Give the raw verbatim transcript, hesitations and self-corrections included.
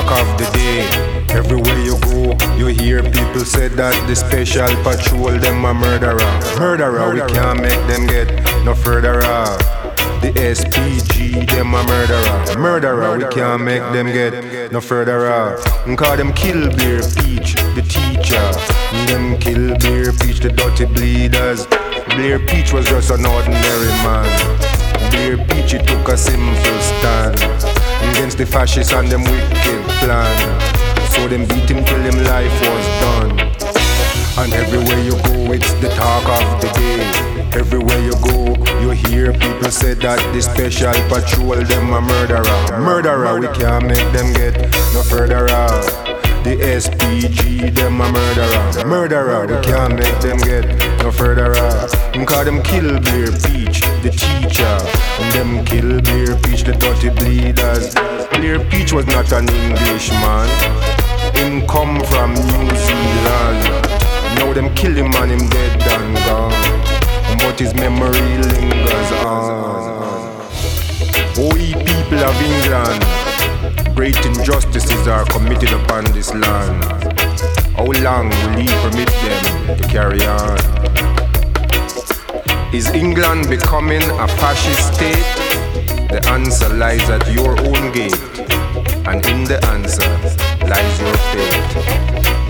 of the day. Everywhere you go, you hear people say that the special patrol them a murderer. Murderer, we can't make them get no further. The S P G, them a murderer. Murderer, we can't make them get no further. Call them Kill Beer Peach, the teacher. Them Kill Beer Peach, the dirty bleeders. Blair Peach was just an ordinary man. Blair Peach, he took a simple stand against the fascists and them wicked plan. So them beat him till him life was done. And everywhere you go, it's the talk of the day. Everywhere you go, you hear people say that the special patrol them a murderer. Murderer, we can't make them get no further. The S P G, them a murderer. Murderer, we can't make them get no further. Call them Kill Beer Peach, the teacher. And them Kill Beer Peach, the dirty bleeders. Blair Peach was not an Englishman. Him come from New Zealand. Now them kill him and him dead and gone, but his memory lingers on. Oh, ye people of England, great injustices are committed upon this land. How long will ye permit them to carry on? Is England becoming a fascist state? The answer lies at your own gate, and in the answer lies your fate.